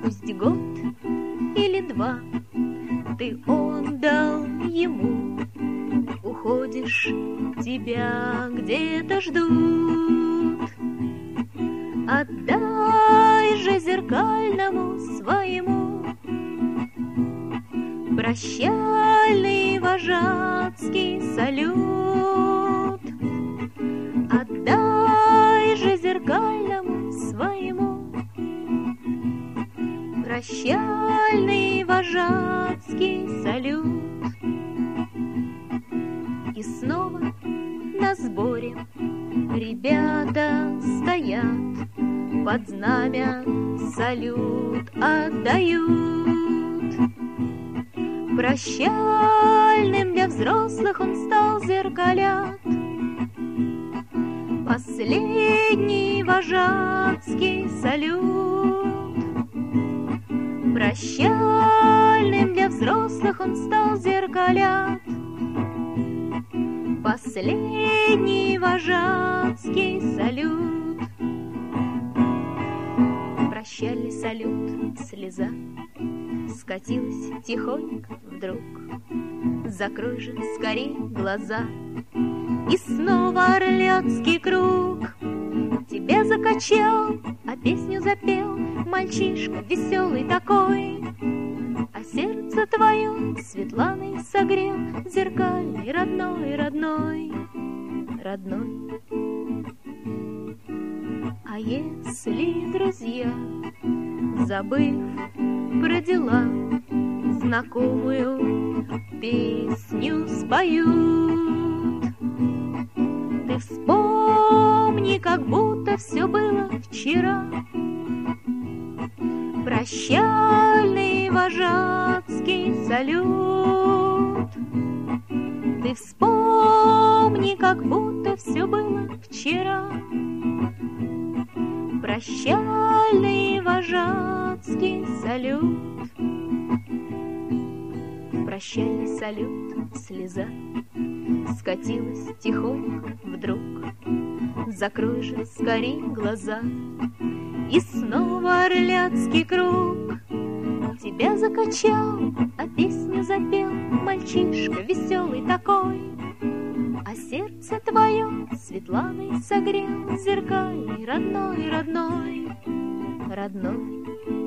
Пусть год или два ты отдал ему, уходишь, тебя где-то ждут. Отдай же зеркальному своему прощальный вожатский салют. Отдай же зеркальному своему прощальный вожатский салют. И снова на сборе ребята стоят, под знамя салют отдают. Прощальным для взрослых он стал зеркалят, последний вожатский салют. Прощальным для взрослых он стал зеркалят, последний вожатский салют. Прощальный салют, слеза скатилась тихонько вдруг. Закрой же скорей глаза, и снова орляцкий круг. Тебя закачал, а песню запел мальчишка веселый такой, а сердце твое Светланой согрел зеркальный родной, родной, родной. А если друзья, забыв про дела, знакомую песню споют, ты вспомни, как будто все было вчера. Прощальный вожатский салют. Ты вспомни, как будто все было вчера. Прощальный вожатский салют. Прощальный салют, слеза скатилась тихонько вдруг. Закрой же скорей глаза, и снова орляцкий круг. Тебя закачал, а песню запел мальчишка веселый такой, а сердце твое Светланой согрел зеркальный родной, родной, родной.